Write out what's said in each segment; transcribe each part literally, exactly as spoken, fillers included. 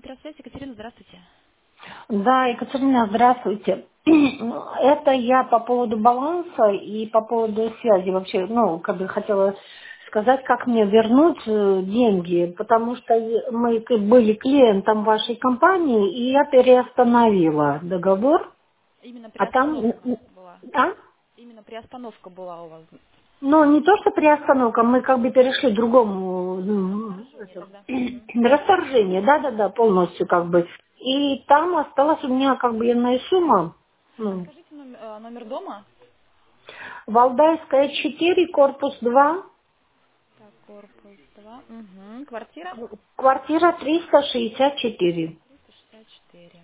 Петросвязь, Екатерина, здравствуйте. Да, Екатерина, здравствуйте. Это я по поводу баланса и по поводу связи вообще, ну, как бы хотела сказать, как мне вернуть э, деньги, потому что мы к- были клиентом вашей компании, и я переостановила договор, Именно а там, м, приостановка м, была. а? Именно приостановка была у вас. Ну, не то, что приостановка, мы как бы перешли к другому м, Расторжение это, тогда. Мгм. расторжение, да-да-да, полностью как бы. И там осталась у меня как бы иная сумма, А ну, скажите номер, э, номер дома? Валдайская четыре, корпус два, Так, корпус два. Угу. Квартира? квартира триста шестьдесят четыре. триста шестьдесят четыре.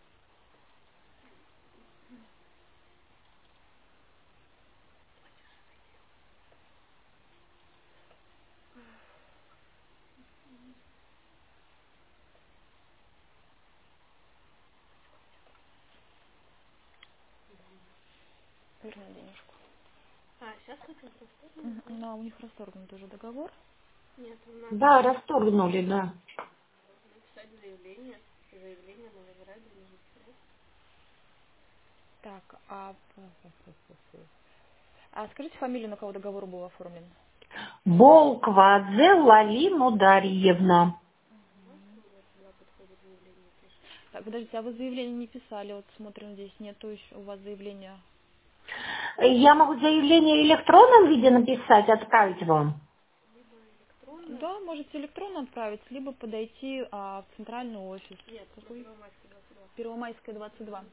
Верну денежку. Мгм. Ну, а у них расторгнут уже договор. Да, расторгнули, да. Так, а... А скажите фамилию, на кого договор был оформлен? Болквадзе Лалину Дарьевна. Так, подождите, а вы заявление не писали? Вот смотрим, здесь нету еще у вас заявления. Я могу заявление в электронном виде написать, отправить вам? Да, можете электронно отправить, либо подойти а, в центральный офис. Какой? Первомайская, двадцать два.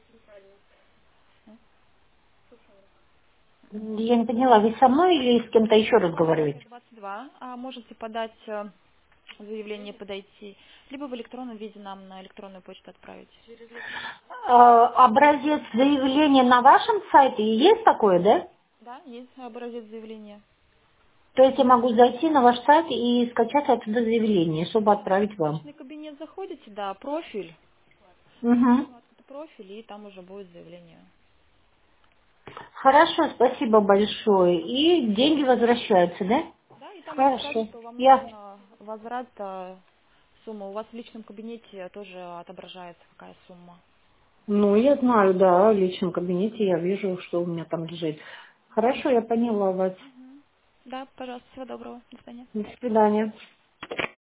Я не поняла, вы со мной или с кем-то еще Первомайская, разговариваете? двадцать два. А можете подать э, заявление, подойти, либо в электронном виде нам на электронную почту отправить. Э, образец заявления на вашем сайте есть такое, да? Да, есть образец заявления. То есть я могу зайти на ваш сайт и скачать оттуда заявление, чтобы отправить В вам. личный кабинет заходите, да, профиль, Угу. вкладка профиль, и там уже будет заявление. Хорошо, спасибо большое. И деньги возвращаются, да? Да, и там уже скажут, Хорошо. что вам Я, нужен э, возврат э, суммы. У вас в личном кабинете тоже отображается какая сумма. ну, я знаю, да, в личном кабинете я вижу, что у меня там лежит. Хорошо, я поняла вас. Мгм. Да, пожалуйста, всего доброго. До свидания. До свидания.